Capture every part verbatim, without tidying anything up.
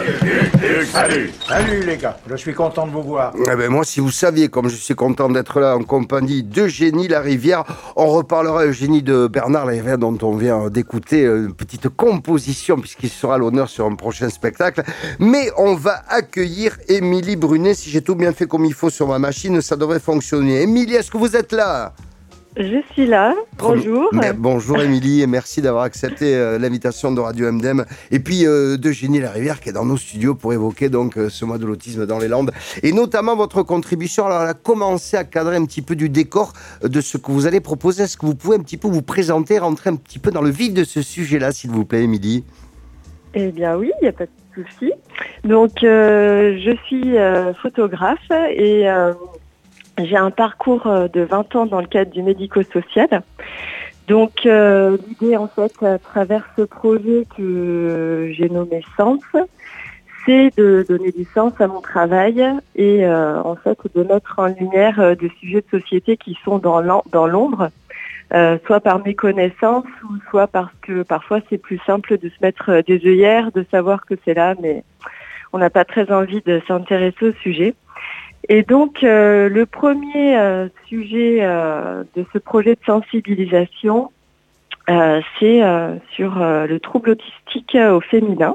Salut. Salut les gars, je suis content de vous voir. Eh ben moi, si vous saviez comme je suis content d'être là en compagnie d'Eugénie Larivière, on reparlera, Eugénie, de Bernard Larivière dont on vient d'écouter une petite composition puisqu'il sera à l'honneur sur un prochain spectacle. Mais on va accueillir Émilie Brunet. Si j'ai tout bien fait comme il faut sur ma machine, ça devrait fonctionner. Émilie, est-ce que vous êtes là ? Je suis là, bonjour. Mais, bonjour Émilie, et merci d'avoir accepté euh, l'invitation de Radio M D M et puis euh, d'Eugénie Larivière qui est dans nos studios pour évoquer donc euh, ce mois de l'autisme dans les Landes et notamment votre contribution. Alors elle a commencé à cadrer un petit peu du décor euh, de ce que vous allez proposer. Est-ce que vous pouvez un petit peu vous présenter, rentrer un petit peu dans le vif de ce sujet-là, s'il vous plaît, Émilie ? Eh bien oui, il n'y a pas de souci. Donc euh, je suis euh, photographe et... Euh, J'ai un parcours de vingt ans dans le cadre du médico-social. Donc euh, l'idée en fait à travers ce projet que j'ai nommé Sens, c'est de donner du sens à mon travail et euh, en fait de mettre en lumière euh, des sujets de société qui sont dans l'ombre, euh, soit par méconnaissance ou soit parce que parfois c'est plus simple de se mettre des œillères, de savoir que c'est là, mais on n'a pas très envie de s'intéresser au sujet. Et donc, euh, le premier euh, sujet euh, de ce projet de sensibilisation, euh, c'est euh, sur euh, le trouble autistique au féminin,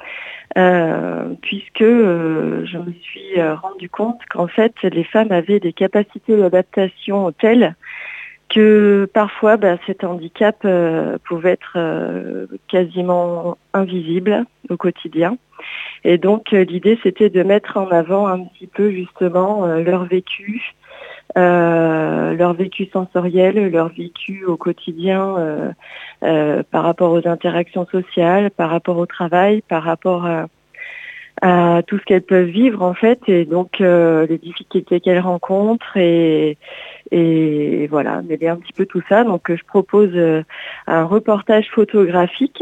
euh, puisque euh, je me suis euh, rendu compte qu'en fait, les femmes avaient des capacités d'adaptation telles que parfois, bah, cet handicap euh, pouvait être euh, quasiment invisible au quotidien. Et donc euh, l'idée c'était de mettre en avant un petit peu justement euh, leur vécu, euh, leur vécu sensoriel, leur vécu au quotidien euh, euh, par rapport aux interactions sociales, par rapport au travail, par rapport à, à tout ce qu'elles peuvent vivre en fait, et donc euh, les difficultés qu'elles rencontrent et, et voilà, mêler un petit peu tout ça. Donc euh, je propose euh, un reportage photographique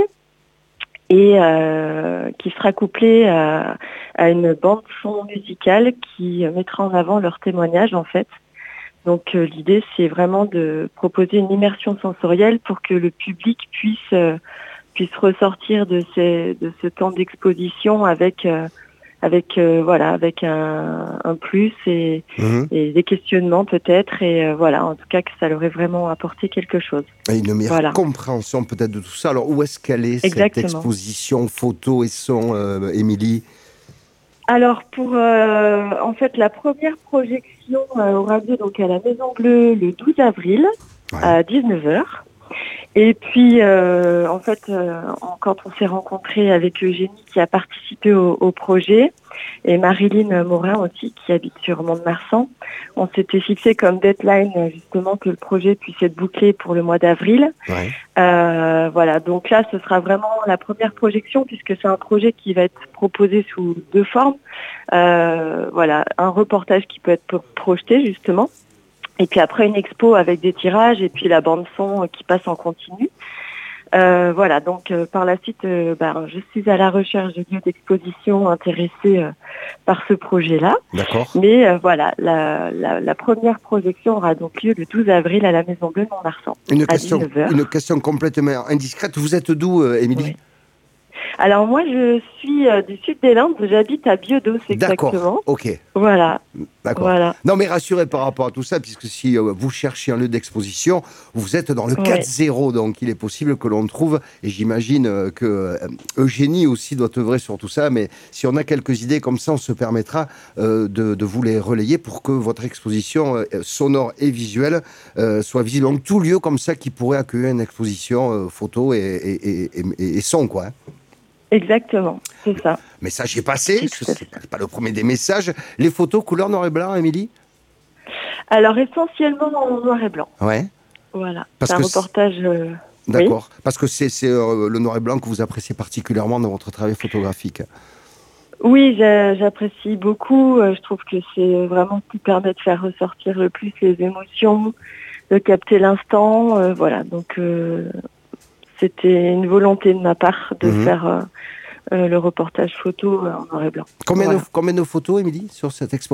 et euh, qui sera couplé à, à une bande son musicale qui mettra en avant leur témoignage en fait. Donc euh, l'idée c'est vraiment de proposer une immersion sensorielle pour que le public puisse euh, puisse ressortir de ces de ce temps d'exposition avec euh, avec euh, voilà avec un, un plus et, mmh. et des questionnements peut-être et euh, voilà en tout cas que ça leur ait vraiment apporté quelque chose. Et une meilleure voilà. compréhension peut-être de tout ça. Alors où est-ce qu'elle est Exactement. Cette exposition photo et son, euh, Émilie ? Alors pour euh, en fait la première projection euh, aura lieu donc à la Maison Bleue le douze avril ouais. à dix-neuf heures. Et puis, euh, en fait, euh, quand on s'est rencontrés avec Eugénie qui a participé au, au projet, et Marilyn Morin aussi qui habite sur Mont-de-Marsan, on s'était fixé comme deadline justement que le projet puisse être bouclé pour le mois d'avril. Ouais. Euh, voilà, donc là, ce sera vraiment la première projection puisque c'est un projet qui va être proposé sous deux formes. Euh, voilà, un reportage qui peut être projeté justement. Et puis après une expo avec des tirages et puis la bande son qui passe en continu. Euh, voilà, donc euh, par la suite, euh, ben, je suis à la recherche de lieux d'exposition intéressés euh, par ce projet-là. D'accord. Mais euh, voilà, la, la, la première projection aura donc lieu le douze avril à la Maison Bleue de Mont-de-Marsan. Une question, une question complètement indiscrète. Vous êtes d'où, euh, Émilie ? Oui. Alors moi, je suis euh, du sud des Landes, j'habite à Biodos exactement. D'accord, ok. Voilà. D'accord. Voilà. Non mais rassurez par rapport à tout ça, puisque si euh, vous cherchez un lieu d'exposition, vous êtes dans le ouais. quatre zéro, donc il est possible que l'on trouve, et j'imagine euh, que euh, Eugénie aussi doit œuvrer sur tout ça, mais si on a quelques idées comme ça, on se permettra euh, de, de vous les relayer pour que votre exposition euh, sonore et visuelle euh, soit visible. Donc tout lieu comme ça qui pourrait accueillir une exposition euh, photo et, et, et, et, et son, quoi. Hein. Exactement, c'est ça. Message est passé, ce n'est pas le premier des messages. Les photos couleur noir et blanc, Émilie ? Alors essentiellement en noir et blanc. Ouais. Voilà, c'est un reportage... Euh... D'accord, oui. Parce que c'est, c'est euh, le noir et blanc que vous appréciez particulièrement dans votre travail photographique. Oui, j'apprécie beaucoup. Je trouve que c'est vraiment ce qui permet de faire ressortir le plus les émotions, de capter l'instant. Euh, voilà, donc... Euh... C'était une volonté de ma part de mmh. faire euh, euh, le reportage photo euh, en noir et blanc. Combien, voilà. de, combien de photos, Émilie, sur cette expo ?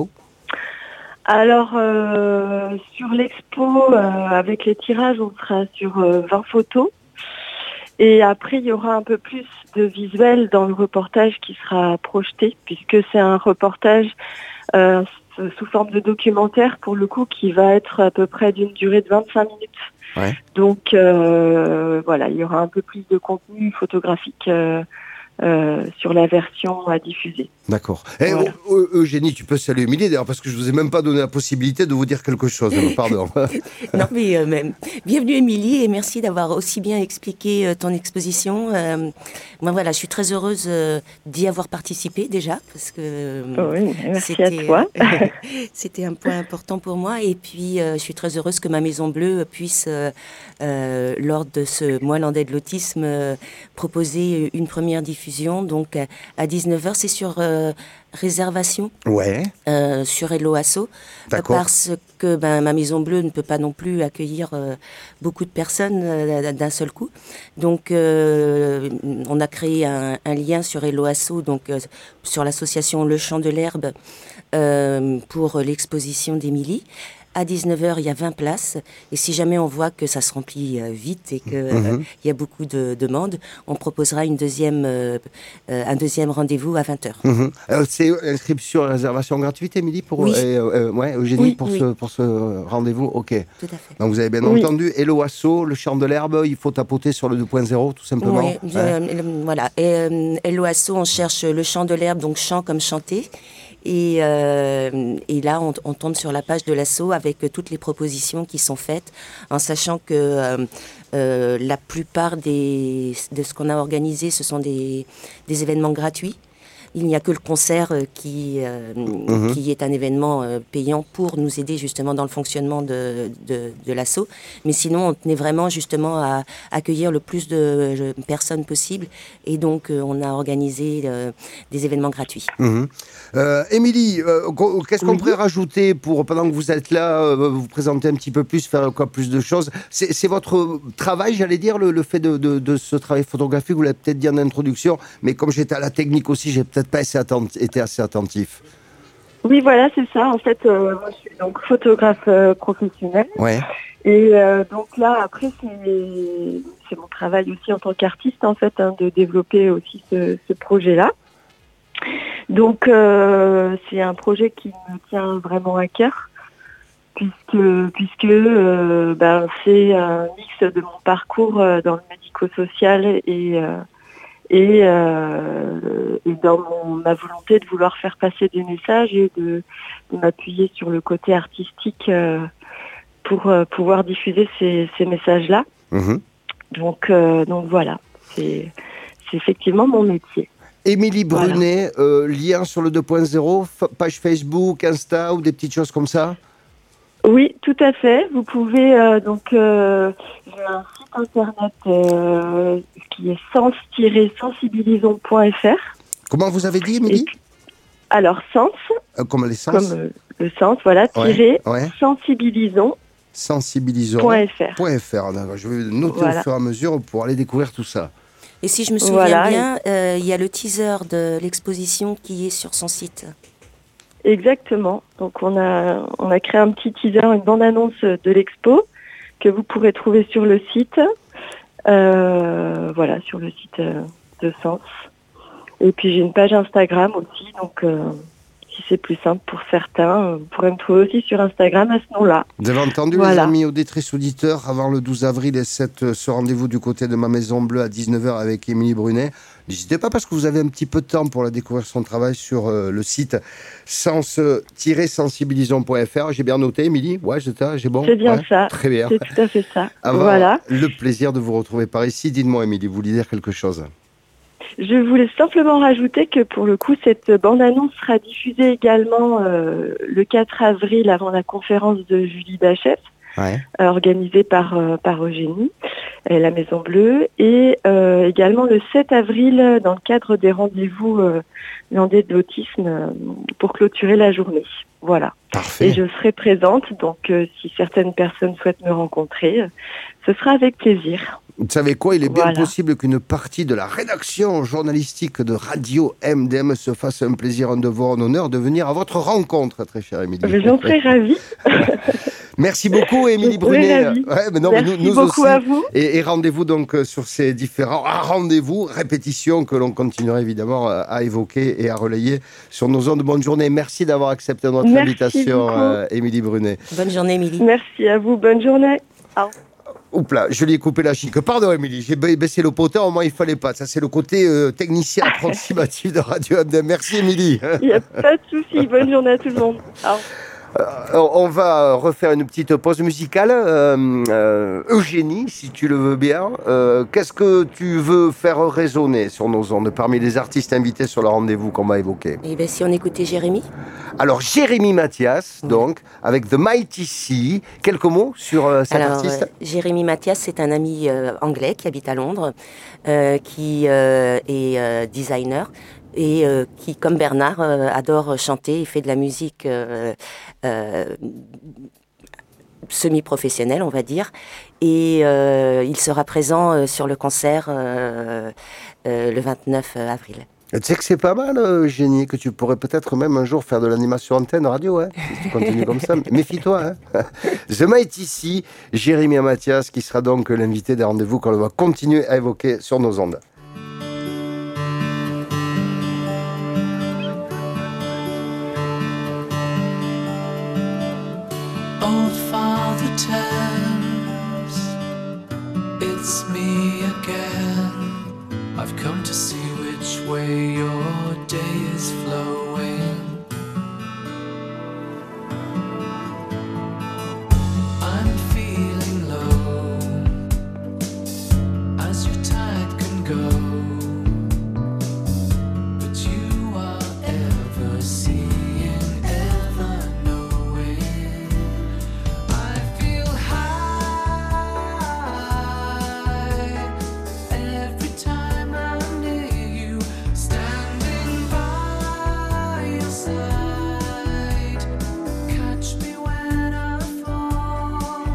Alors, euh, sur l'expo, euh, avec les tirages, on sera sur euh, vingt photos. Et après, il y aura un peu plus de visuel dans le reportage qui sera projeté, puisque c'est un reportage euh, sous forme de documentaire, pour le coup, qui va être à peu près d'une durée de vingt-cinq minutes. Ouais. Donc, euh, voilà, il y aura un peu plus de contenu photographique euh, euh, sur la version à diffuser. D'accord. Eh, Voilà. oh, oh, Eugénie, tu peux saluer Émilie, d'ailleurs, parce que je ne vous ai même pas donné la possibilité de vous dire quelque chose. Pardon. Non, mais euh, même. Bienvenue, Émilie, et merci d'avoir aussi bien expliqué euh, ton exposition. Euh, moi, voilà, je suis très heureuse euh, d'y avoir participé déjà, parce que euh, Oui, merci à c'était, toi. euh, c'était un point important pour moi. Et puis, euh, je suis très heureuse que ma Maison Bleue puisse, euh, euh, lors de ce mois landais de l'autisme, euh, proposer une première diffusion. Donc, à dix-neuf heures, c'est sur euh, réservation. Ouais. Euh, sur Hello Asso, D'accord. parce que ben, ma Maison Bleue ne peut pas non plus accueillir euh, beaucoup de personnes euh, d'un seul coup. Donc, euh, on a créé un, un lien sur Hello Asso, donc euh, sur l'association Le Champ de l'Herbe, euh, pour l'exposition d'Émilie. À dix-neuf heures, il y a vingt places. Et si jamais on voit que ça se remplit euh, vite et qu'il euh, Mhm. y a beaucoup de demandes, on proposera une deuxième, euh, euh, un deuxième rendez-vous à vingt heures. Mhm. Euh, c'est inscription et réservation gratuite, Émilie, pour Oui. euh, euh, ouais, Eugénie, Oui, pour oui. ce pour ce rendez-vous. Ok. Tout à fait. Donc vous avez bien Oui. entendu, Hello Asso, le champ de l'herbe, il faut tapoter sur le deux point zéro, tout simplement. Oui, Ouais. euh, voilà. Et euh, Hello Asso, on cherche le chant de l'herbe, donc chant comme chanter. Et, euh, et là, on, on tombe sur la page de l'asso avec euh, toutes les propositions qui sont faites, en sachant que euh, euh, la plupart des, de ce qu'on a organisé, ce sont des, des événements gratuits. Il n'y a que le concert euh, qui, euh, Mhm. qui est un événement euh, payant pour nous aider justement dans le fonctionnement de, de, de l'asso. Mais sinon, on tenait vraiment justement à accueillir le plus de euh, personnes possible. Et donc, euh, on a organisé euh, des événements gratuits. Mhm. Euh, Émilie, euh, qu- qu'est-ce qu'on Oui. pourrait rajouter pour, pendant que vous êtes là, euh, vous présenter un petit peu plus, faire encore plus de choses? C'est c'est votre travail, j'allais dire, le, le fait de, de, de ce travail photographique, vous l'avez peut-être dit en introduction, mais comme j'étais à la technique aussi, j'ai peut-être pas assez attent- été assez attentif. Oui, voilà, c'est ça. En fait, euh, moi, je suis donc photographe euh, professionnelle. Ouais. Et euh, donc là, après, c'est c'est mon travail aussi en tant qu'artiste, en fait, hein, de développer aussi ce, ce projet-là. Donc, euh, c'est un projet qui me tient vraiment à cœur, puisque puisque euh, ben, c'est un mix de mon parcours euh, dans le médico-social et euh, et, euh, et dans mon, ma volonté de vouloir faire passer des messages et de, de m'appuyer sur le côté artistique euh, pour euh, pouvoir diffuser ces, ces messages-là. Mhm. Donc, euh, donc voilà, c'est c'est effectivement mon métier. Émilie Voilà. Brunet, euh, lien sur le deux point zéro, fa- page Facebook, Insta ou des petites choses comme ça? Oui, tout à fait. Vous pouvez euh, donc euh, j'ai un site internet euh, qui est sens tiret sensibilisons point f r. Comment vous avez dit, Émilie? Et- Alors sens Euh, Comme les sens. comme euh, le sens, voilà, Ouais, tiret ouais. sensibilisons Sensibilisons. point f r. Point .fr, d'accord. Je vais noter Voilà. au fur et à mesure pour aller découvrir tout ça. Et si je me souviens Voilà. bien, euh, il y a le teaser de l'exposition qui est sur son site. Exactement. Donc on a on a créé un petit teaser, une bande-annonce de l'expo que vous pourrez trouver sur le site. Euh, voilà, sur le site euh, de Sens. Et puis j'ai une page Instagram aussi, donc euh, si c'est plus simple pour certains, euh, vous pourrez me trouver aussi sur Instagram à ce nom-là. Vous avez entendu, les Voilà. amis auditrices auditeurs, avant le douze avril et sept, ce rendez-vous du côté de ma Maison Bleue à dix-neuf heures avec Émilie Brunet. N'hésitez pas parce que vous avez un petit peu de temps pour la découvrir son travail sur euh, le site sens tiret sensibilisons point f r. J'ai bien noté, Émilie? Ouais, j'ai j'ai bon? C'est bien Ouais, ça. très bien. C'est tout à fait ça. Avant Voilà. le plaisir de vous retrouver par ici, dites-moi, Émilie, vous vouliez dire quelque chose? Je voulais simplement rajouter que pour le coup, cette bande-annonce sera diffusée également euh, le quatre avril avant la conférence de Julie Bachef, Ouais. euh, organisée par, euh, par Eugénie, et la Maison Bleue, et euh, également le sept avril dans le cadre des rendez-vous euh, landais de l'autisme euh, pour clôturer la journée. Voilà. Parfait. Et je serai présente, donc euh, si certaines personnes souhaitent me rencontrer, euh, ce sera avec plaisir. Vous savez quoi? Il est bien Voilà. possible qu'une partie de la rédaction journalistique de Radio M D M se fasse un plaisir, un devoir, un honneur de venir à votre rencontre, très chère Émilie. J'en serai ravie. Merci beaucoup, Émilie Brunet. Ouais, mais non, Merci mais nous, nous beaucoup aussi. à vous. Et, et rendez-vous donc sur ces différents ah, rendez-vous, répétitions que l'on continuera évidemment à évoquer et à relayer sur nos ondes. Bonne journée. Merci d'avoir accepté notre Merci invitation, beaucoup. euh, Émilie Brunet. Bonne journée, Émilie. Merci à vous. Bonne journée. Au revoir. Oups là, je lui ai coupé la chic. Pardon, Émilie, j'ai baissé le poteur, au moins il fallait pas. Ça, c'est le côté euh, technicien approximatif de Radio M D M. Merci, Émilie. Il n'y a pas de souci. Bonne journée à tout le monde. Au revoir. Euh, on va refaire une petite pause musicale. Euh, euh, Eugénie, si tu le veux bien, euh, qu'est-ce que tu veux faire résonner sur nos ondes parmi les artistes invités sur le rendez-vous qu'on va évoquer? Et bien, si on écoutait Jérémy. Alors, Jérémy Mathias, donc, avec The Mighty Sea. Quelques mots sur euh, cet Alors, artiste euh, Jérémy Mathias, c'est un ami euh, anglais qui habite à Londres, euh, qui euh, est euh, designer. Et euh, qui, comme Bernard, euh, adore chanter et fait de la musique euh, euh, semi-professionnelle, on va dire. Et euh, il sera présent euh, sur le concert euh, euh, le vingt-neuf avril. Tu sais que c'est pas mal, Eugénie, que tu pourrais peut-être même un jour faire de l'animation antenne radio, hein, si tu continues comme ça. Méfie-toi. Hein. The Mighty Sea, Jérémy Mathias, qui sera donc l'invité des rendez-vous qu'on va continuer à évoquer sur nos ondes. Old Father Thames, it's me again. I've come to see which way your day is flowing. I'm feeling low, as your tide can go, but you are ever seeing, ever knowing. I feel high every time I'm near you, standing by your side. Catch me when I fall.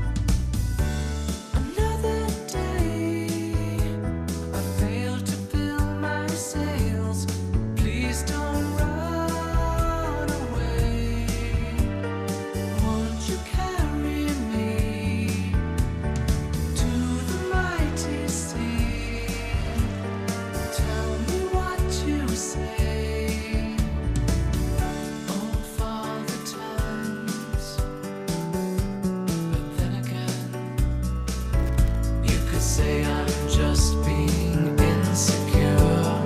Another day, I failed to fill my sails. Please don't run away. Won't you carry me to the mighty sea? Tell me what you say. Old Father Thames, but then again, you could say I'm just being insecure.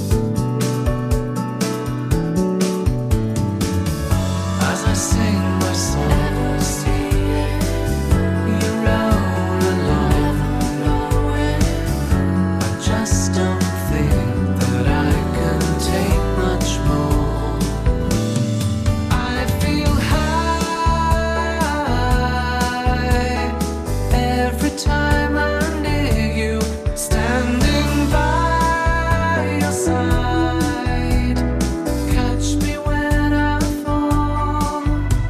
As I sing my songs, you roll along. I just don't think that I can take much more. I feel high every time I'm near you, standing by your side. Catch me when I fall.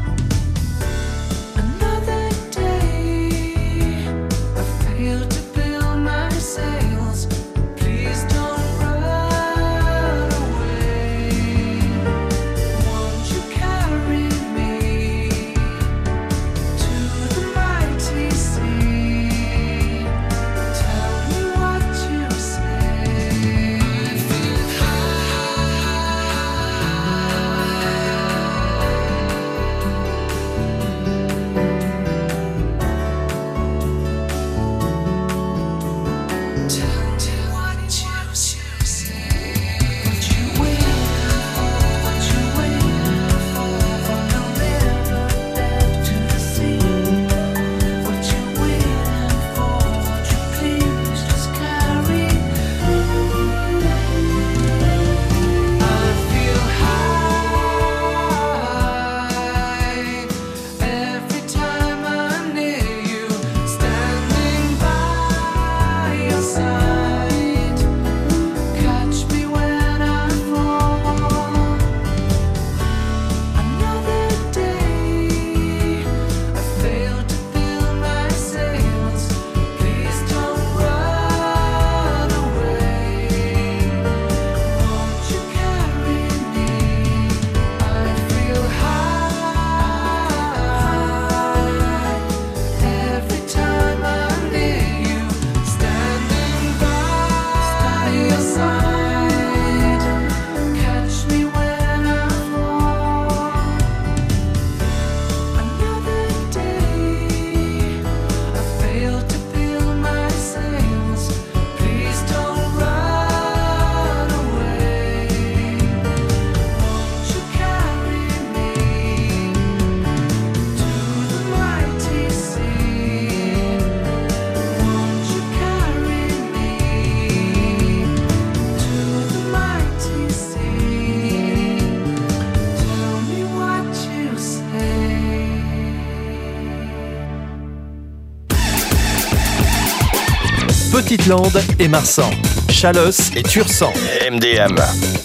Another day, I failed to build my sails. Please don't run away. Won't you carry me to the mighty sea? Tell me what you say. I feel high Petite-Lande et Marsan, Chalosse et Tursan. M D M.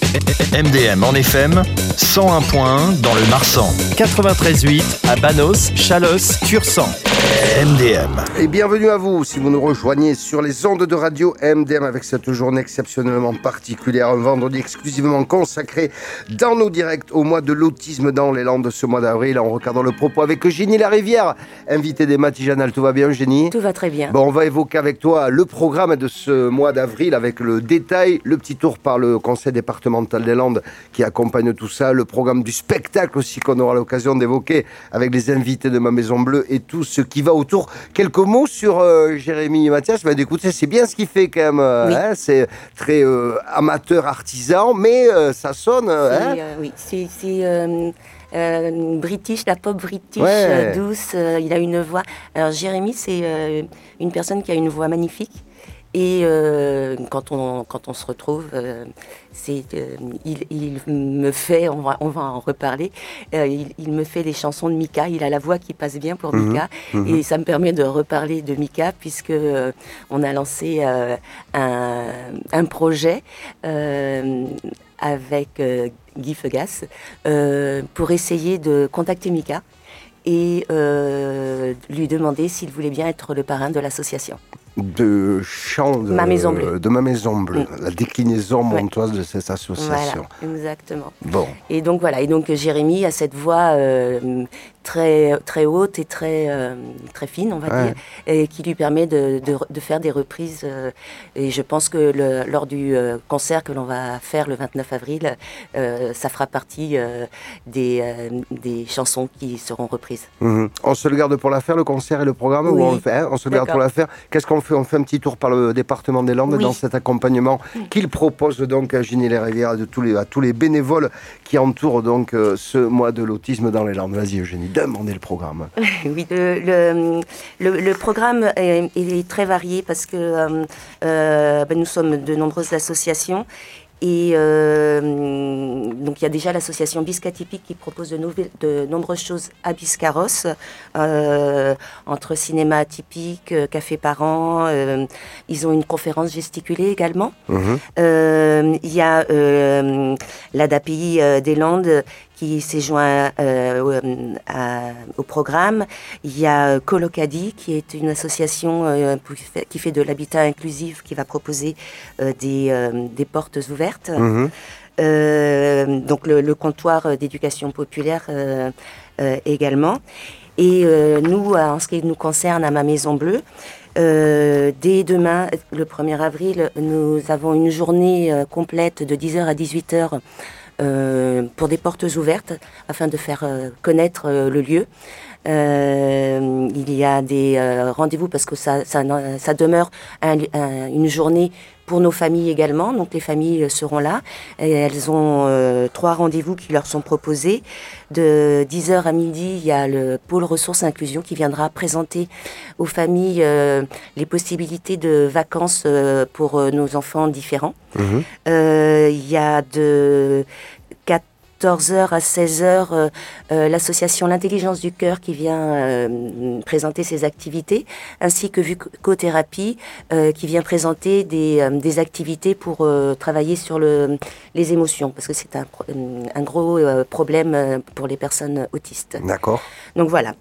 M D M en F M, cent un point un dans le Marsan. quatre-vingt-treize virgule huit à Banos, Chalosse, Tursan. M D M. Et bienvenue à vous si vous nous rejoignez sur les ondes de radio M D M avec cette journée exceptionnellement particulière, un vendredi exclusivement consacré dans nos directs au mois de l'autisme dans les Landes ce mois d'avril, en recadrant le propos avec Eugénie Larivière, invitée des Matijanales. Tout va bien, Eugénie? Tout va très bien. Bon, on va évoquer avec toi le programme de ce mois d'avril avec le détail, le petit tour par le conseil départemental des Landes qui accompagne tout ça, le programme du spectacle aussi qu'on aura l'occasion d'évoquer avec les invités de ma Maison Bleue et tout ce qui va autour. Quelques mots sur euh, Jérémy Mathias. Ben, écoutez, c'est bien ce qu'il fait quand même. Euh, Oui. hein, c'est très euh, amateur, artisan, mais euh, ça sonne. euh, C'est, hein. euh, oui, c'est c'est, euh, euh, british, la pop british, Ouais. euh, douce. euh, il a une voix. Alors Jérémy, c'est euh, une personne qui a une voix magnifique. Et euh, quand on quand on se retrouve, euh, c'est euh, il, il me fait, on va on va en reparler. euh, il, il me fait des chansons de Mika. Il a la voix qui passe bien pour Mhm, Mika, mhm. et ça me permet de reparler de Mika puisque euh, on a lancé euh, un un projet euh, avec euh, Guy Fegas euh, pour essayer de contacter Mika et euh, lui demander s'il voulait bien être le parrain de l'association. De chant de Ma Maison Bleue. de ma Maison Bleue, Mm. la déclinaison Ouais. montoise de cette association. Voilà, exactement. Bon, Et donc voilà, et donc Jérémy a cette voix euh, très très haute et très euh, très fine, on va Ouais. dire, et qui lui permet de, de, de faire des reprises. euh, et je pense que le, lors du euh, concert que l'on va faire le vingt-neuf avril, euh, ça fera partie euh, des euh, des chansons qui seront reprises. mhm. On se le garde pour la faire, le concert et le programme, Oui. ou on le fait, hein, on se le garde D'accord. pour la faire. Qu'est-ce qu'on fait? On fait un petit tour par le département des Landes Oui. dans cet accompagnement qu'il propose donc à Ginny Les Rivières, de tous les, à tous les bénévoles qui entourent donc euh, ce mois de l'autisme dans les Landes. Vas-y Eugénie, demandez le programme. Oui, le, le, le, le programme est, est très varié parce que euh, euh, ben, nous sommes de nombreuses associations. Et euh, donc il y a déjà l'association Biscatypique qui propose de, nouvelles- de nombreuses choses à Biscarrosse, euh, entre cinéma atypique, euh, café parents. Euh, ils ont une conférence gesticulée également. Mhm. Euh, Il y a euh, l'A D A P I euh, des Landes qui s'est joint euh, au, à- au programme. Il y a Colocadi qui est une association euh, pour- qui fait- qui fait de l'habitat inclusif, qui va proposer euh, des, euh, des portes ouvertes. Mhm. Euh, donc le, le comptoir d'éducation populaire euh, euh, également. Et euh, nous, en ce qui nous concerne à Ma Maison Bleue, euh, dès demain, le premier avril, nous avons une journée euh, complète de dix heures à dix-huit heures euh, pour des portes ouvertes afin de faire euh, connaître euh, le lieu. Euh, il y a des euh, rendez-vous parce que ça, ça, ça demeure un- un- une journée pour nos familles également. Donc les familles seront là et elles ont euh, trois rendez-vous qui leur sont proposés. De dix heures à midi, il y a le pôle ressources inclusion qui viendra présenter aux familles euh, les possibilités de vacances euh, pour euh, nos enfants différents. Mhm. Euh, il y a de quatorze heures à seize heures euh, euh, l'association L'Intelligence du Cœur qui vient euh, présenter ses activités, ainsi que Vucothérapie euh, qui vient présenter des, euh, des activités pour euh, travailler sur le, les émotions, parce que c'est un, pro- un gros euh, problème euh, pour les personnes autistes. D'accord. Donc voilà,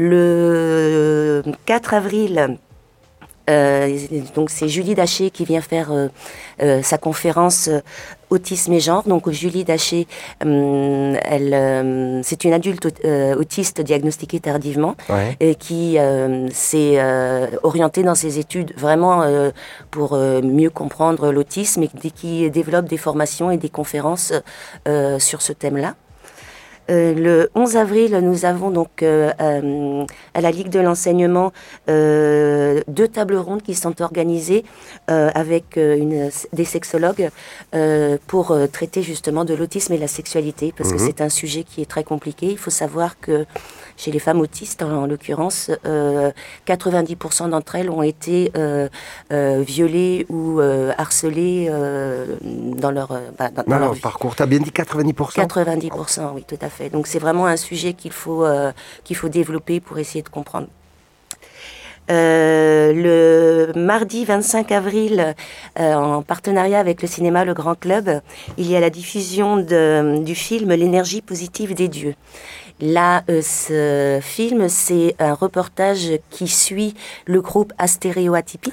le quatre avril, euh, donc c'est Julie Daché qui vient faire euh, euh, sa conférence euh, Autisme et genre. Donc Julie Daché, euh, elle, euh, c'est une adulte euh, autiste diagnostiquée tardivement Ouais. et qui euh, s'est euh, orientée dans ses études vraiment euh, pour euh, mieux comprendre l'autisme et qui développe des formations et des conférences euh, sur ce thème-là. Euh, le onze avril, nous avons donc euh, euh, à la Ligue de l'enseignement euh, deux tables rondes qui sont organisées euh, avec euh, une, des sexologues euh, pour euh, traiter justement de l'autisme et la sexualité, parce Mhm. que c'est un sujet qui est très compliqué. Il faut savoir que chez les femmes autistes, en, en l'occurrence, euh, quatre-vingt-dix pour cent d'entre elles ont été euh, euh, violées ou euh, harcelées euh, dans leur, euh, bah, dans, dans Non, leur non, vie. parcours, t'as bien dit quatre-vingt-dix pour cent. quatre-vingt-dix pour cent, oui, tout à fait. Donc c'est vraiment un sujet qu'il faut, euh, qu'il faut développer pour essayer de comprendre. Euh, le mardi vingt-cinq avril, euh, en partenariat avec le cinéma Le Grand Club, il y a la diffusion de, du film L'énergie positive des dieux. Là, euh, ce film, c'est un reportage qui suit le groupe Astéréoatypie.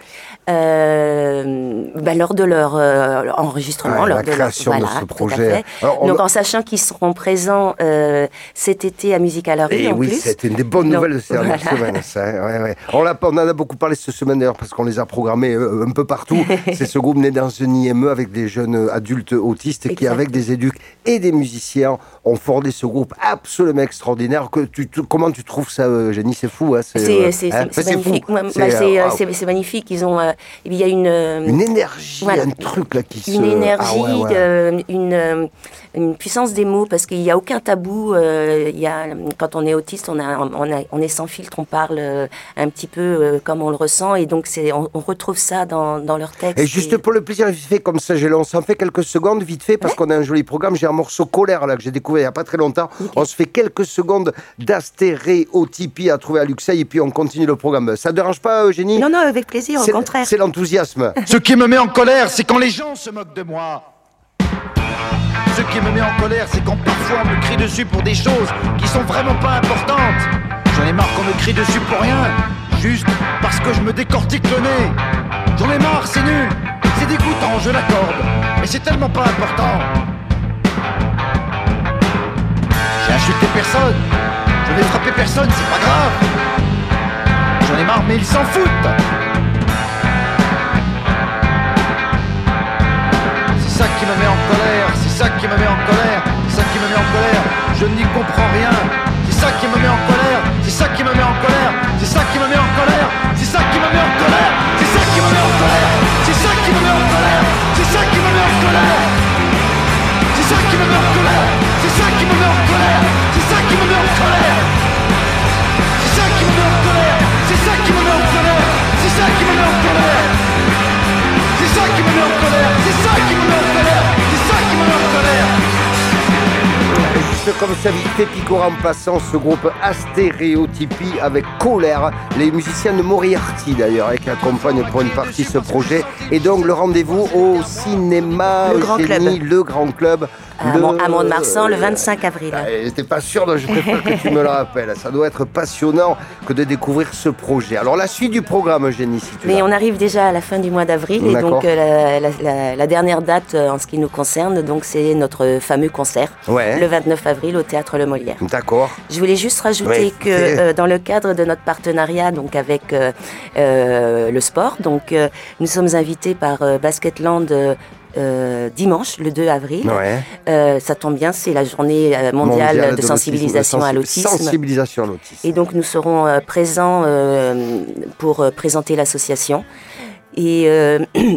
Euh, bah, lors de leur euh, enregistrement, Ouais, lors la de leur, création voilà, de ce tout à projet. fait. Alors, on Donc a- en sachant qu'ils seront présents euh, cet été à Musicalerie Et en oui, plus. c'était une des bonnes Donc, nouvelles de ces dernières voilà. semaines. Ça, ouais, ouais. On, l'a, on en a beaucoup parlé cette semaine d'ailleurs parce qu'on les a programmés euh, un peu partout. C'est ce groupe né dans un I M E avec des jeunes adultes autistes qui, Exact. avec des éducs et des musiciens, ont fondé ce groupe absolument extraordinaire. Que tu, tu- comment tu trouves ça, Eugénie? C'est fou, hein, C'est, euh, c'est, hein, c'est, enfin, c'est magnifique. fou. Moi, C'est, bah, c'est, euh, euh, waouh. c'est, c'est magnifique. Ils ont, euh, il y a une, euh, Une énergie, voilà. un truc là qui une se... énergie, Ah ouais, ouais. euh, une, euh, une puissance des mots, parce qu'il n'y a aucun tabou. euh, il y a, quand on est autiste, on, a, on, a, on est sans filtre, on parle euh, un petit peu euh, comme on le ressent, et donc c'est, on, on retrouve ça dans, dans leurs textes. Et juste pour le plaisir, vite fait, comme ça, j'ai- on s'en fait quelques secondes, vite fait, parce qu'on a un joli programme. J'ai un morceau Colère, là, que j'ai découvert il n'y a pas très longtemps. On se fait quelques secondes d'astéréotypie à trouver à Luxeuil, et puis on continue le programme. Ça ne dérange pas, Eugénie? Non, non, avec plaisir, au C'est- contraire. C'est l'enthousiasme. Ce qui me met en colère, c'est quand les gens se moquent de moi. Ce qui me met en colère, c'est quand parfois on me crie dessus pour des choses qui sont vraiment pas importantes. J'en ai marre qu'on me crie dessus pour rien, juste parce que je me décortique le nez. J'en ai marre, c'est nul, c'est dégoûtant, je l'accorde, mais c'est tellement pas important. J'ai insulté personne, je n'ai frappé personne, c'est pas grave. J'en ai marre, mais ils s'en foutent. C'est ça qui me met en colère, c'est ça qui me met en colère, c'est ça qui me met en colère, je n'y comprends rien. C'est ça qui me met en colère, c'est ça qui me met en colère, c'est ça qui me met en colère, c'est ça qui me met en colère, c'est ça qui me met en colère, c'est ça qui me met en colère, c'est ça qui me met en colère, c'est ça qui me met en colère, c'est ça qui me met en colère, c'est ça qui me met en colère, c'est ça qui me met en colère, c'est ça qui me met en colère, c'est ça qui me met en colère. C'est ça qui me met en colère, c'est ça qui me met en colère, c'est ça qui me met en colère. Juste comme ça, vite fait, picorant en passant, ce groupe Astéréotypie avec Colère, les musiciens de Moriarty d'ailleurs, hein, qui accompagnent pour une partie ce projet. Et donc le rendez-vous au cinéma Le Grand Eugénie, Club. le Grand Club. À, le- Mont- à Mont-de-Marsan, le vingt-cinq avril. Ah, j'étais pas sûr, donc je préfère que tu me le rappelles. Ça doit être passionnant que de découvrir ce projet. Alors la suite du programme, Eugénie, si tu Mais veux. on arrive déjà à la fin du mois d'avril, et D'accord. donc euh, la, la- la- la dernière date euh, en ce qui nous concerne, donc c'est notre fameux concert, Ouais. le vingt-neuf avril au Théâtre Le Molière. D'accord. Je voulais juste rajouter Oui, que ok. euh, dans le cadre de notre partenariat donc avec euh, euh, le sport, donc euh, nous sommes invités par euh, Basketland euh, euh, dimanche, le deux avril. Ouais. Euh, ça tombe bien, c'est la journée euh, mondiale, Mondial de, sensibilisation l'autisme, à sensi- l'autisme. Sensibilisation à l'autisme. Et donc nous serons euh, présents euh, pour euh, présenter l'association. Et euh,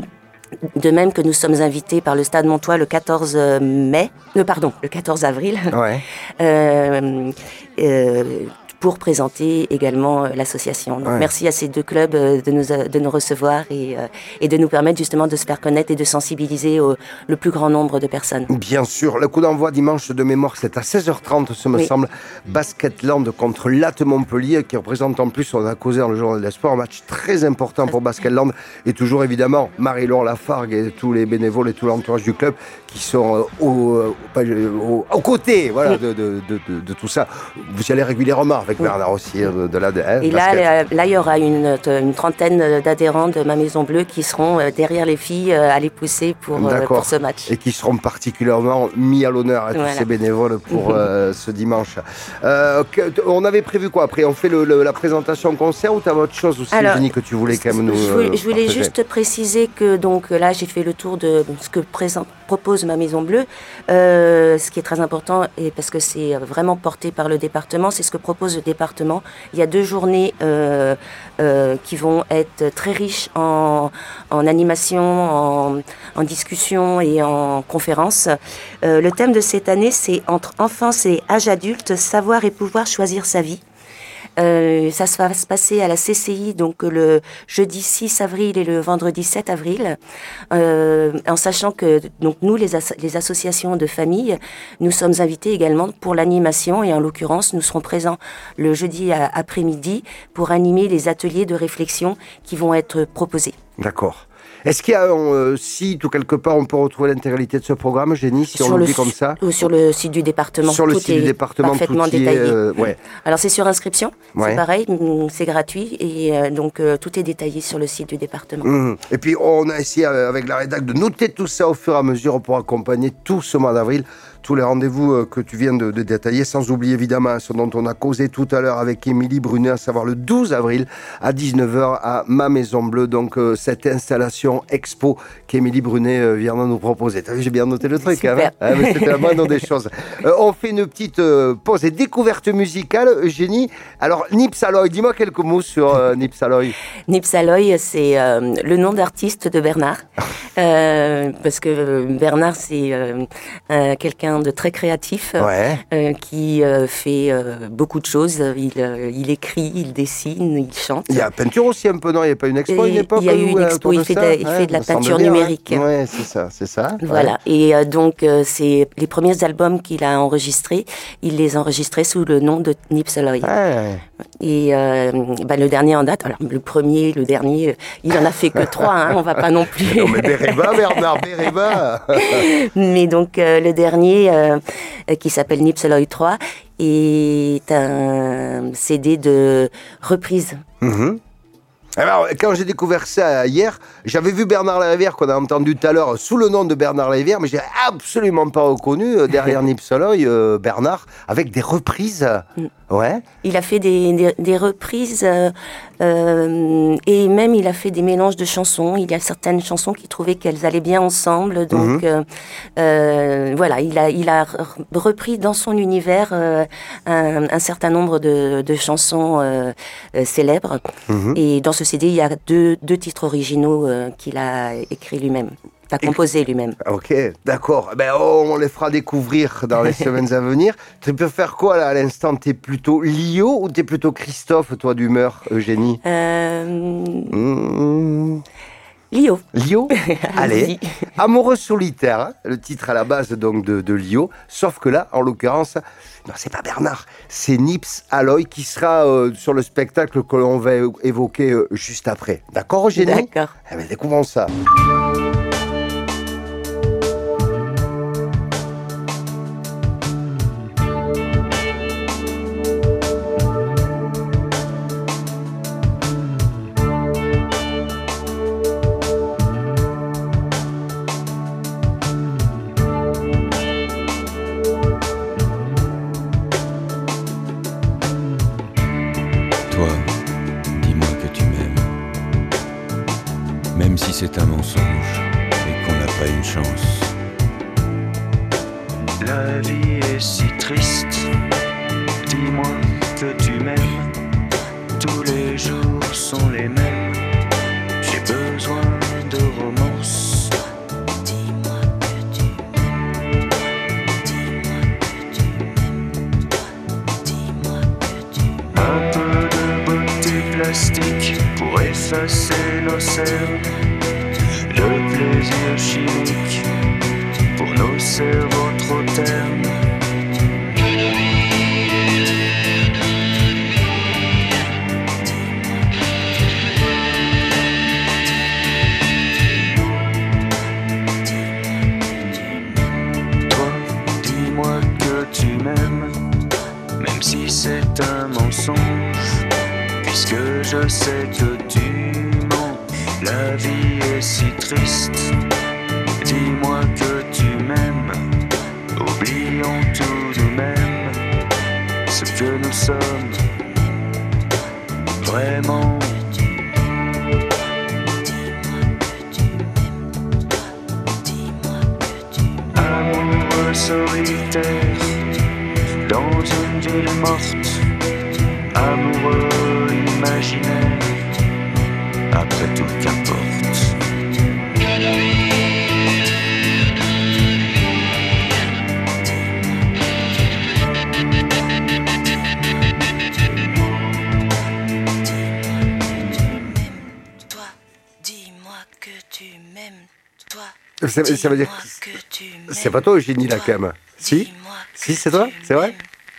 de même que nous sommes invités par le Stade Montois le quatorze mai, euh, pardon, le quatorze avril, Ouais. euh, euh, pour présenter également euh, l'association. Donc Ouais. merci à ces deux clubs euh, de nous, euh, de nous recevoir et, euh, et de nous permettre justement de se faire connaître et de sensibiliser au, le plus grand nombre de personnes. Bien sûr, le coup d'envoi dimanche de mémoire, c'est à seize heures trente, ce me Oui. semble. Basketland contre Latte Montpellier, qui représente en plus, on a causé dans le journal des sports, un match très important pour Basketland. Et toujours évidemment, Marie-Laure Lafargue et tous les bénévoles et tout l'entourage du club qui sont euh, au, euh, pas- au- aux côtés voilà, de, de, de, de- de tout ça. Vous y allez régulièrement avec Bernard aussi, euh, de, de la hein, Et là, basket. euh, là, il y aura une, une trentaine d'adhérents de Ma Maison Bleue qui seront euh, derrière les filles euh, à les pousser pour, euh, D'accord. pour ce match. Et qui seront particulièrement mis à l'honneur à tous Voilà. ces bénévoles pour euh, ce dimanche. Euh, que- on avait prévu quoi après? On fait le, le- la présentation concert ou tu as autre chose aussi, Alors, Eugénie, que tu voulais quand même nous Je voulais, euh, je voulais partager? juste préciser que donc là j'ai fait le tour de ce que présente, propose Ma Maison Bleue. Euh, ce qui est très important et parce que c'est vraiment porté par le département, c'est ce que propose le département. Il y a deux journées euh, euh, qui vont être très riches en, en animation, en, en discussion et en conférences. Euh, le thème de cette année c'est entre enfance et âge adulte, savoir et pouvoir choisir sa vie. Euh, ça se va se passer à la C C I, donc le jeudi six avril et le vendredi sept avril, euh, en sachant que donc nous, les, as- les associations de famille, nous sommes invités également pour l'animation et en l'occurrence, nous serons présents le jeudi à- après-midi pour animer les ateliers de réflexion qui vont être proposés. D'accord. Est-ce qu'il y a un euh, site ou quelque part on peut retrouver l'intégralité de ce programme, Génie, si on Sur le le dit su- comme ça? ou sur le site du département. Sur le tout site est du département, parfaitement tout y est, détaillé. euh, ouais. Alors c'est sur inscription, Ouais. c'est pareil, mm, c'est gratuit et euh, donc euh, tout est détaillé sur le site du département. Mmh. Et puis on a essayé euh, avec la rédac de noter tout ça au fur et à mesure pour accompagner tout ce mois d'avril, tous les rendez-vous euh, que tu viens de, de détailler, sans oublier évidemment ce dont on a causé tout à l'heure avec Émilie Brunet, à savoir le douze avril à dix-neuf heures à Ma Maison Bleue, donc euh, cette installation expo qu'Émilie Brunet euh, vient de nous proposer. T'as vu, j'ai bien noté le truc, hein, Super. hein, mais c'était la moindre des choses. Euh, on fait une petite euh, pause et découverte musicale, Eugénie. Alors Nips Aloy, dis-moi quelques mots sur euh, Nips Aloy. Nips Aloy, c'est euh, le nom d'artiste de Bernard, euh, parce que Bernard c'est euh, euh, quelqu'un de très créatif, Ouais. euh, qui euh, fait euh, beaucoup de choses. Il, euh, il écrit, il dessine, il chante. Il y a la peinture aussi un peu, non? Il n'y a pas une expo à une Et époque? il y a eu où, une euh, expo, autour il de fait ça de la- il fait de la ça semble peinture bien, hein. numérique. Ouais, c'est ça, c'est ça. Voilà. Ouais. Et euh, donc, euh, c'est les premiers albums qu'il a enregistrés, il les enregistrait sous le nom de Nips Aloy. Ouais. Et euh, bah, le dernier en date, alors le premier, le dernier, euh, il en a fait que trois, hein, on va pas non plus. Non mais Béréba, Bernard Béréba. Mais donc, euh, le dernier, euh, euh, qui s'appelle Nips Aloy trois, est un C D de reprise. Mhm. Alors, quand j'ai découvert ça hier, j'avais vu Bernard Larivière qu'on a entendu tout à l'heure sous le nom de Bernard Larivière, mais j'ai absolument pas reconnu euh, derrière Nips Aloy euh, Bernard avec des reprises. Mm. Ouais. Il a fait des, des, des reprises euh, euh, et même il a fait des mélanges de chansons. Il y a certaines chansons qu'il trouvait qu'elles allaient bien ensemble. Donc Mhm. euh, euh, voilà, il a, il a re- repris dans son univers euh, un, un certain nombre de, de chansons euh, euh, célèbres. Mhm. Et dans ce C D, il y a deux, deux titres originaux euh, qu'il a écrits lui-même, a composé lui-même. Ok, d'accord. Ben, oh, on les fera découvrir dans les semaines à venir. Tu peux faire quoi là à l'instant? T'es plutôt Lio ou t'es plutôt Christophe, toi, d'humeur, Eugénie? Euh, Mmh. Lio. Lio. Allez. Allez-y. Amoureux solitaire, hein, le titre à la base donc de, de Lio. Sauf que là, en l'occurrence, non, c'est pas Bernard, c'est Nips Aloy qui sera euh, sur le spectacle que l'on va é- évoquer euh, juste après. D'accord, Eugénie? D'accord. Eh ben, découvrons ça. Toi, dis-moi que tu m'aimes. Même si c'est un mensonge et qu'on n'a pas une chance. La vie est si triste. Dis-moi que tu m'aimes. Tous les jours sont les mêmes. J'ai besoin de romance. Dis-moi que tu m'aimes. Dis-moi que tu m'aimes. Dis-moi que tu m'aimes. Un peu de beauté plastique pour effacer nos cernes. Le plaisir chimique pour nos cerveaux trop ternes. Toi, dis-moi que tu m'aimes, même si c'est un mensonge, puisque je sais que tu mens. La vie est si triste. Dis-moi que tu m'aimes. Oublions tout de même ce que nous sommes vraiment. Amoureux solitaire dans une ville morte. Amoureux imaginaire. Après tout, qu'importe. ça, ça veut dire que c'est pas toi Eugénie là quand même. Si, si c'est toi, c'est vrai.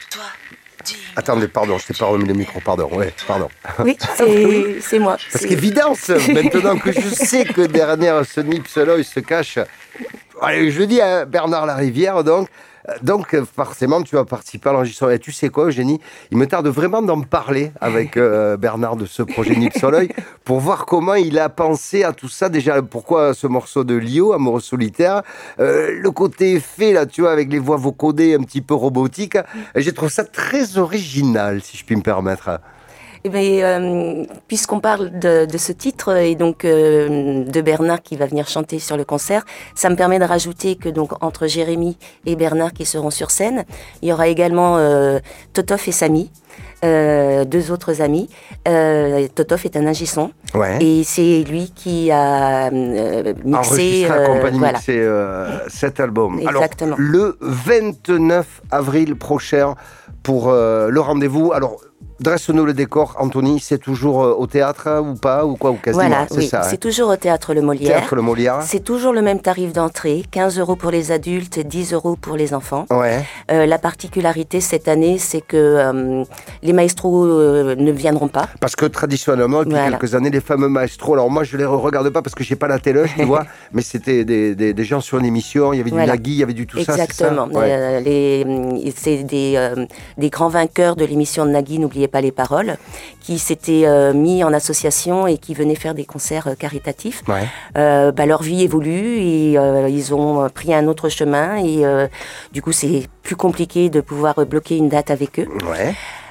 Attendez, pardon, je t'ai pas remis le micro, pardon, ouais, pardon. Oui, c'est, c'est moi. Parce c'est... qu'évidence, maintenant que je sais que derrière ce Nipsey se cache, allez, je dis à Bernard Larivière, donc, donc forcément tu vas participer à l'enregistrement. Et tu sais quoi, Eugénie, il me tarde vraiment d'en parler avec euh, Bernard de ce projet Nipsey pour voir comment il a pensé à tout ça. Déjà, pourquoi ce morceau de Lio, Amoureux solitaire, euh, le côté effet, là, tu vois, avec les voix vocodées un petit peu robotiques. J'ai trouvé ça très original, si je puis me permettre. Eh bien, euh, puisqu'on parle de, de ce titre et donc euh, de Bernard qui va venir chanter sur le concert, ça me permet de rajouter que donc entre Jérémy et Bernard qui seront sur scène, il y aura également euh, Totof et Samy, euh, deux autres amis. Euh, Totof est un ingé son ouais. et c'est lui qui a euh, mixé, euh, accompagné voilà. mixé euh, cet album. Exactement. Alors, le vingt-neuf avril prochain pour euh, le rendez-vous. Alors, dresse-nous le décor, Anthony, c'est toujours euh, au théâtre hein, ou pas, ou quoi, ou quasiment, voilà, c'est oui, ça. C'est hein. toujours au Théâtre Le Molière. Théâtre Le Molière. C'est toujours le même tarif d'entrée, quinze euros pour les adultes, dix euros pour les enfants. Ouais. Euh, la particularité cette année, c'est que euh, les maestros euh, ne viendront pas. Parce que traditionnellement, depuis voilà. quelques années, les fameux maestros, alors moi je les regarde pas parce que j'ai pas la télé, tu vois, mais c'était des, des, des gens sur une émission, il y avait du voilà. Nagui, il y avait du tout Exactement. ça. Exactement. Ouais. Euh, les, c'est des, euh, des grands vainqueurs de l'émission de Nagui, n'oubliez pas les paroles, qui s'étaient euh, mis en association et qui venaient faire des concerts euh, caritatifs. Ouais. Euh, bah, leur vie évolue et euh, ils ont pris un autre chemin et euh, du coup c'est plus compliqué de pouvoir bloquer une date avec eux. Ouais.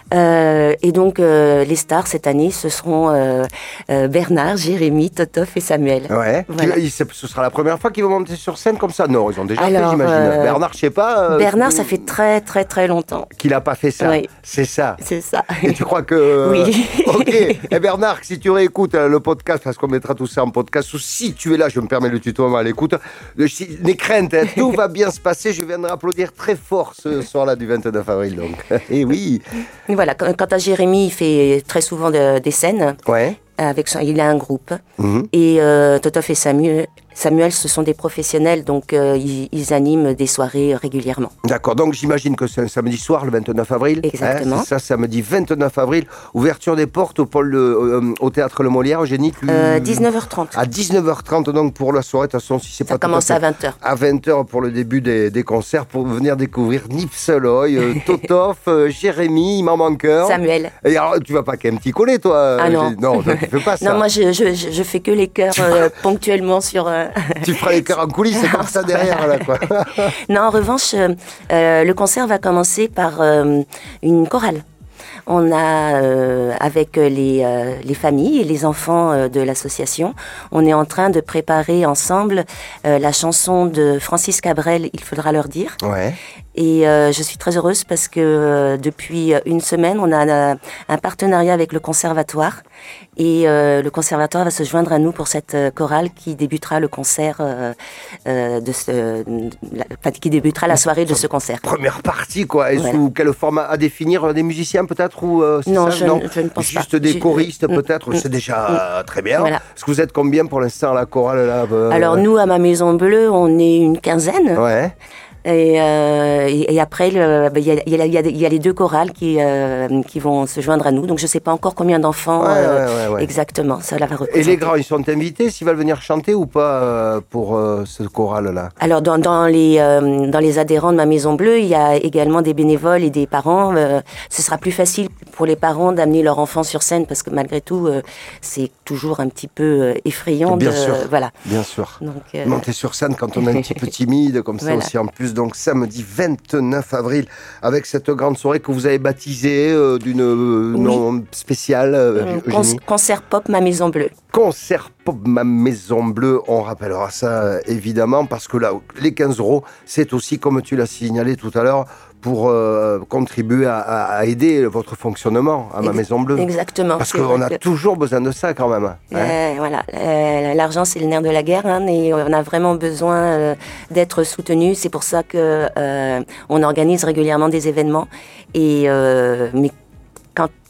Euh, et donc euh, les stars cette année ce seront euh, euh, Bernard, Jérémy, Totof et Samuel. Ouais. Voilà. Qui, ce sera la première fois qu'ils vont monter sur scène comme ça. Non, ils ont déjà Alors, fait, j'imagine. Euh, Bernard, je sais pas. Euh, Bernard, ça fait très très très longtemps qu'il a pas fait ça. Oui. C'est ça. C'est ça. Et tu crois que oui. Ok. Et Bernard, si tu réécoutes le podcast, parce qu'on mettra tout ça en podcast, ou si tu es là, je me permets le tutoiement à l'écoute. N'aie crainte, hein, tout va bien se passer. Je viendrai applaudir très fort ce soir-là du vingt-neuf avril. Donc. Et oui. Voilà. Quant à Jérémy, il fait très souvent de, des scènes. Ouais. Avec son, il a un groupe. Mmh. Et euh, Totof et Samuel, Samuel, ce sont des professionnels, donc euh, ils, ils animent des soirées régulièrement. D'accord, donc j'imagine que c'est un samedi soir, le vingt-neuf avril. Exactement. Hein, c'est ça, samedi vingt-neuf avril. Ouverture des portes au, pôle, euh, au Théâtre Le Molière, Eugénie tu... euh, dix-neuf heures trente. À dix-neuf heures trente, donc pour la soirée, de toute façon, si c'est ça pas commence à, à vingt heures. À vingt heures pour le début des, des concerts, pour venir découvrir Nipsey, euh, Totof, euh, Jérémy, il m'en manque un. Samuel. Et alors, tu vas pas quand même t'y coller, toi Ah non. Non, toi, tu fais pas ça. Non, moi, je, je, je fais que les chœurs euh, ponctuellement sur... Euh... Tu feras les chœurs en coulisses, c'est comme ça derrière, là, quoi. Non, en revanche, euh, le concert va commencer par euh, une chorale. On a, euh, avec les, euh, les familles et les enfants euh, de l'association, on est en train de préparer ensemble euh, la chanson de Francis Cabrel, Il faudra leur dire. Ouais. Et euh, je suis très heureuse parce que euh, depuis une semaine, on a un, un partenariat avec le conservatoire. Et euh, le conservatoire va se joindre à nous pour cette euh, chorale qui débutera le concert euh, euh, de ce, la, enfin, qui débutera la soirée de ce concert. Première partie, quoi. Et voilà. Sous quel format à définir? Des musiciens peut-être ou euh, non, ça je, non, je ne pense Juste pas. des je... choristes peut-être. Mm. C'est déjà mm. euh, très bien. Voilà. Est-ce que vous êtes combien pour l'instant à la chorale là euh... Alors nous, à ma Maison Bleue, on est une quinzaine. Ouais. Et, euh, et, et après, il ben, y, a, y, a, y, a, y a les deux chorales qui, euh, qui vont se joindre à nous. Donc, je ne sais pas encore combien d'enfants ouais, euh, ouais, ouais, ouais. exactement. Ça va représenter. Et les grands, ils sont invités s'ils veulent venir chanter ou pas euh, pour euh, ce choral-là? Alors, dans, dans, les, euh, dans les adhérents de ma Maison Bleue, il y a également des bénévoles et des parents. Euh, ce sera plus facile pour les parents d'amener leur enfant sur scène parce que malgré tout, euh, c'est toujours un petit peu euh, effrayant. Bien de, sûr. Voilà. Bien sûr. Donc, euh... monter sur scène quand on est un petit peu timide, comme ça voilà. aussi en plus. Donc, samedi vingt-neuf avril, avec cette grande soirée que vous avez baptisée euh, d'une euh, oui. nom spéciale. Euh, Con- concert pop Ma Maison Bleue. Concert pop Ma Maison Bleue, on rappellera ça euh, évidemment, parce que là, les quinze euros, c'est aussi, comme tu l'as signalé tout à l'heure, pour euh, contribuer à, à, à aider votre fonctionnement à Ma Ex- Maison Bleue. Exactement. Parce qu'on a que... toujours besoin de ça quand même. Hein. Euh, voilà, euh, l'argent c'est le nerf de la guerre, hein, et on a vraiment besoin euh, d'être soutenu. C'est pour ça que euh, on organise régulièrement des événements. Et euh, mais quand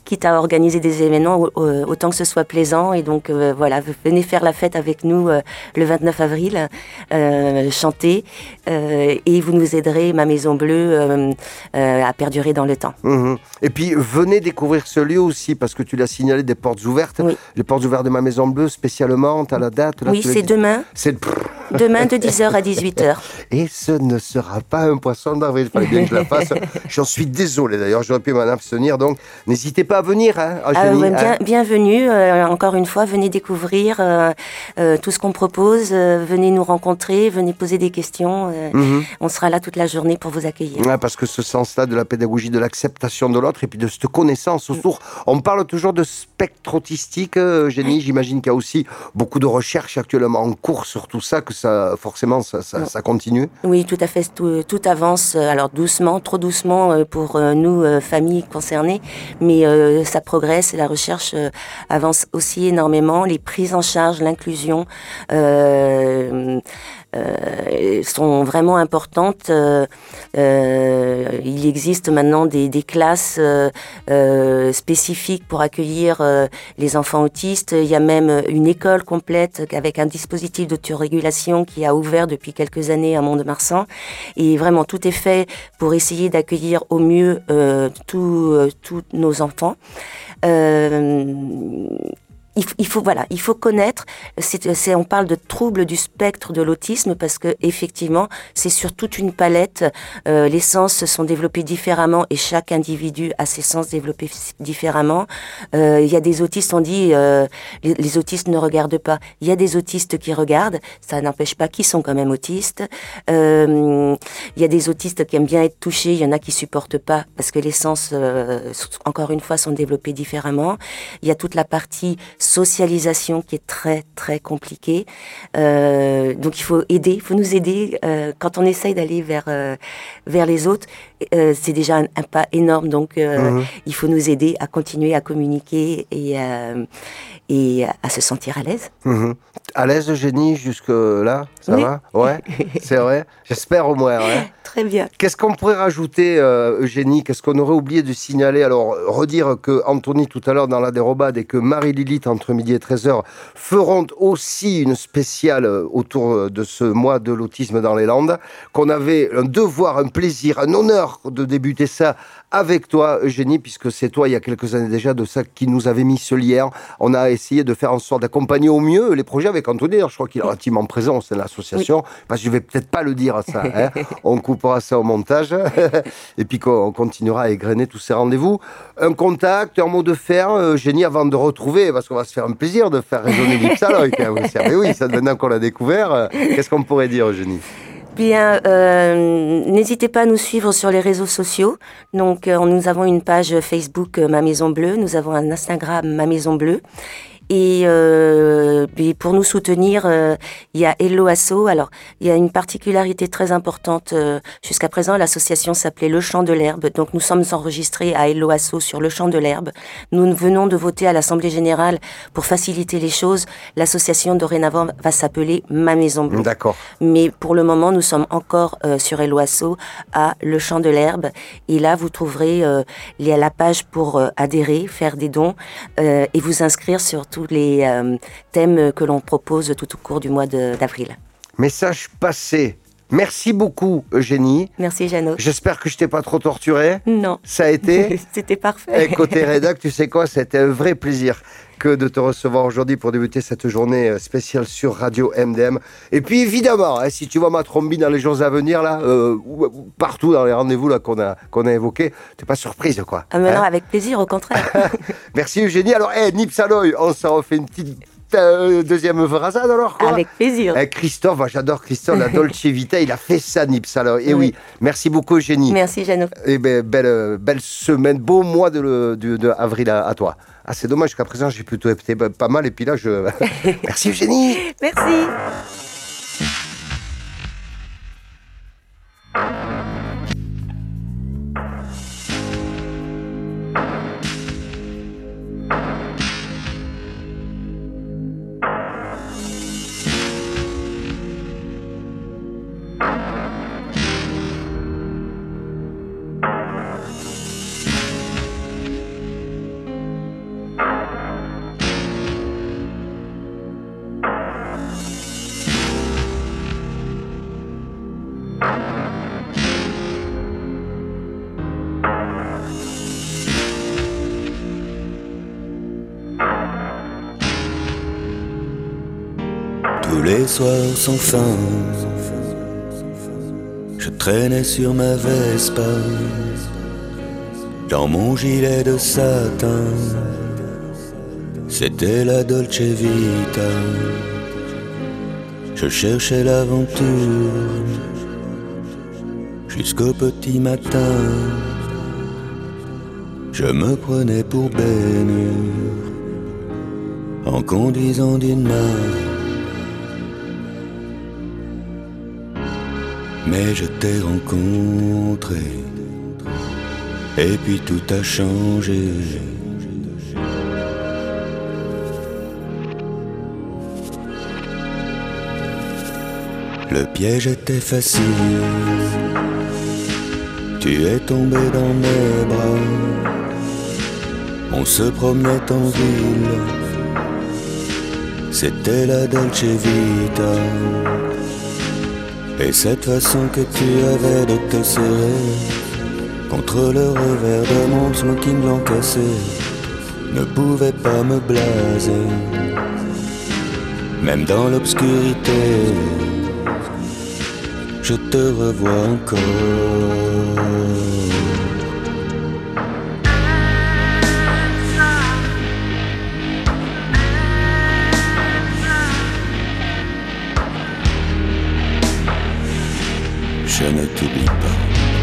quitte à organiser des événements, euh, autant que ce soit plaisant. Et donc euh, voilà, venez faire la fête avec nous euh, le vingt-neuf avril, euh, chanter, euh, et vous nous aiderez, Ma Maison Bleue, euh, euh, à perdurer dans le temps. Mmh. Et puis venez découvrir ce lieu aussi, parce que tu l'as signalé, des portes ouvertes. Oui. Les portes ouvertes de Ma Maison Bleue, spécialement, tu as la date là, Oui, tu l'as c'est dit. demain. C'est... Demain de dix heures à dix-huit heures. Et ce ne sera pas un poisson d'avril, il fallait bien que je la fasse. J'en suis désolé d'ailleurs, j'aurais pu m'en abstenir, donc n'hésitez pas à venir, hein, Ah, Eugénie, ouais, bien, hein. bienvenue, euh, encore une fois, venez découvrir euh, euh, tout ce qu'on propose, euh, venez nous rencontrer, venez poser des questions, euh, Mhm. on sera là toute la journée pour vous accueillir. Ouais, parce que ce sens-là de la pédagogie, de l'acceptation de l'autre et puis de cette connaissance autour. On parle toujours de spectre autistique, euh, Eugénie. J'imagine qu'il y a aussi beaucoup de recherches actuellement en cours sur tout ça, que ça, forcément, ça, ça, ça continue. Oui, tout à fait, tout, tout avance, euh, alors doucement, trop doucement euh, pour euh, nous, euh, familles concernées, mais euh, ça progresse et la recherche euh, avance aussi énormément. Les prises en charge, l'inclusion euh, euh, sont vraiment importantes. Euh, euh, il existe maintenant des, des classes euh, euh, spécifiques pour accueillir euh, les enfants autistes. Il y a même une école complète avec un dispositif d'autorégulation qui a ouvert depuis quelques années à Mont-de-Marsan. Et vraiment, tout est fait pour essayer d'accueillir au mieux euh, tous euh, tous nos enfants. Euh, Il, il faut voilà, il faut connaître. C'est, c'est, on parle de troubles du spectre de l'autisme parce que effectivement, c'est sur toute une palette. Euh, les sens se sont développés différemment et chaque individu a ses sens développés différemment. Euh, il y a des autistes, on dit, euh, les, les autistes ne regardent pas. Il y a des autistes qui regardent. Ça n'empêche pas qu'ils sont quand même autistes. Euh, il y a des autistes qui aiment bien être touchés. Il y en a qui supportent pas parce que les sens, euh, encore une fois, sont développés différemment. Il y a toute la partie socialisation qui est très très compliquée. Euh, donc il faut aider, il faut nous aider euh, quand on essaye d'aller vers euh, vers les autres. Euh, c'est déjà un, un pas énorme. Donc euh, mmh. il faut nous aider à continuer à communiquer et euh, et à se sentir à l'aise. Mmh. À l'aise, Eugénie, jusque là, ça oui. va? Ouais, c'est vrai. J'espère au moins. Ouais. Très bien. Qu'est-ce qu'on pourrait rajouter, euh, Eugénie? Qu'est-ce qu'on aurait oublié de signaler? Alors, redire que Anthony, tout à l'heure, dans la dérobade, et que Marie-Lilith, entre midi et treize heures, feront aussi une spéciale autour de ce mois de l'autisme dans les Landes, qu'on avait un devoir, un plaisir, un honneur de débuter ça avec toi, Eugénie, puisque c'est toi, il y a quelques années déjà, de ça qui nous avait mis ce lien. On a essayé de faire en sorte d'accompagner au mieux les projets avec Anthony. Alors, je crois qu'il est relativement présent, c'est l'association, oui. Parce que je vais peut-être pas le dire ça. Hein. On coupera ça au montage et puis qu'on continuera à égrener tous ces rendez-vous. Un contact, un mot de fer, Eugénie, avant de retrouver, parce qu'on va se faire un plaisir de faire résonner l'Ipsaloï. Mais oui, ça, maintenant qu'on l'a découvert, qu'est-ce qu'on pourrait dire, Eugénie? Bien, euh, n'hésitez pas à nous suivre sur les réseaux sociaux. Donc, euh, nous avons une page Facebook euh, Ma Maison Bleue, nous avons un Instagram Ma Maison Bleue. Et, euh, et pour nous soutenir, euh, il y a Hello Asso. Alors, il y a une particularité très importante. Euh, jusqu'à présent, l'association s'appelait Le Champ de l'Herbe. Donc, nous sommes enregistrés à Hello Asso sur Le Champ de l'Herbe. Nous venons de voter à l'Assemblée Générale pour faciliter les choses. L'association, dorénavant, va s'appeler Ma Maison Bleue. D'accord. Mais pour le moment, nous sommes encore euh, sur Hello Asso à Le Champ de l'Herbe. Et là, vous trouverez euh, la page pour euh, adhérer, faire des dons euh, et vous inscrire sur tous les euh, thèmes que l'on propose tout au cours du mois de, d'avril. Message passé. Merci beaucoup, Eugénie. Merci, Jeannot. J'espère que je t'ai pas trop torturé. Non. Ça a été. C'était parfait. Et côté rédac, tu sais quoi, c'était un vrai plaisir que de te recevoir aujourd'hui pour débuter cette journée spéciale sur Radio M D M. Et puis évidemment, hein, si tu vois ma trombine dans les jours à venir, là, euh, partout dans les rendez-vous là, qu'on a, qu'on a évoqués, t'es pas surprise, quoi. Ah, mais hein? non, avec plaisir, au contraire. Merci, Eugénie. Alors, hey, Nipsaloï, on s'en refait une petite euh, deuxième vrasade, alors, quoi. Avec plaisir. Eh, Christophe, bah, j'adore Christophe, la Dolce Vita, il a fait ça, Nipsaloï. Et oui. oui, merci beaucoup, Eugénie. Merci, Jeannot. Et ben, belle, belle semaine, beau mois de, de, de avril à, à toi. Ah, c'est dommage qu'à présent, j'ai plutôt été pas mal, et puis là, je... Merci, Eugénie. Merci. les soirs sans fin, je traînais sur ma Vespa, dans mon gilet de satin, c'était la Dolce Vita. Je cherchais l'aventure jusqu'au petit matin. Je me prenais pour Ben Hur en conduisant d'une main. Mais je t'ai rencontré et puis tout a changé. Le piège était facile, tu es tombé dans mes bras. On se promenait en ville, c'était la Dolce Vita. Et cette façon que tu avais de te serrer contre le revers de mon smoking blanc cassé ne pouvait pas me blaser. Même dans l'obscurité, je te revois encore. Je ne t'oublie pas.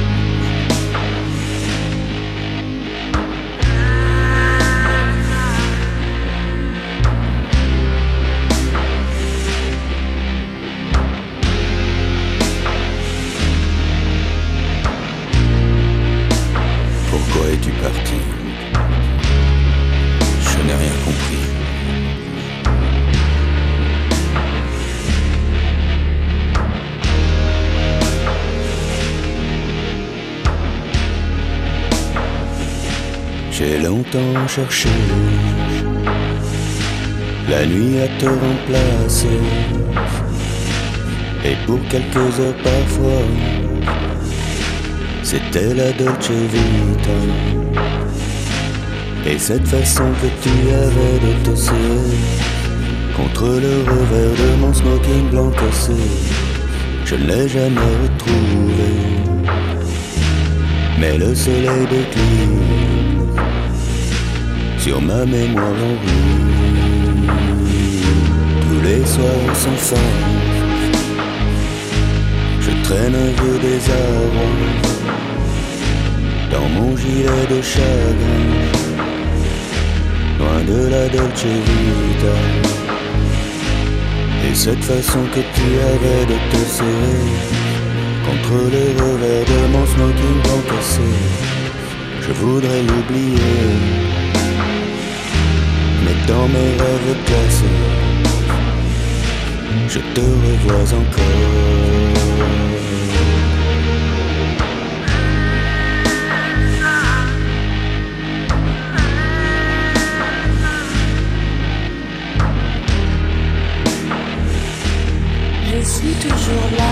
Pourquoi es-tu parti? Je n'ai rien compris. J'ai longtemps cherché la nuit à te remplacer, et pour quelques heures parfois, c'était la Dolce Vita. Et cette façon que tu avais de te serrer contre le revers de mon smoking blanc cassé, je ne l'ai jamais retrouvé. Mais le soleil décline sur ma mémoire en rouge. Tous les soirs sans fin, je traîne un vieux désarroi dans mon gilet de chagrin, loin de la Dolce Vita. Et cette façon que tu avais de te serrer contre le revers de mon smoking blanc cassé, je voudrais l'oublier. Mais dans mes rêves cassés, je te revois encore. Je suis toujours là.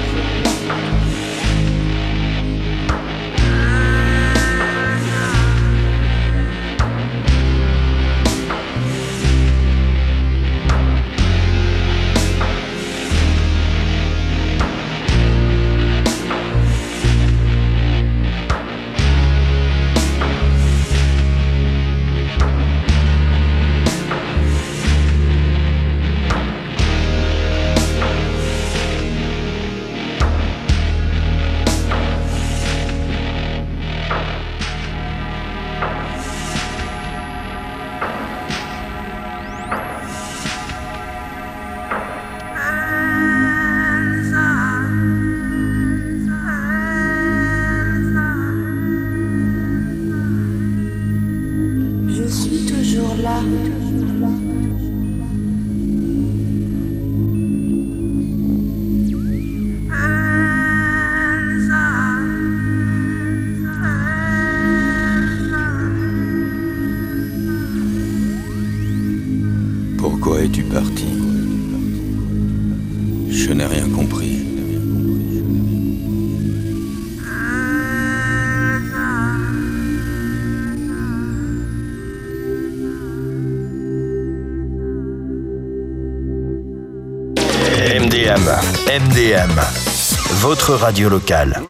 Pourquoi es-tu parti? Je n'ai rien compris. D M, M D M, votre radio locale.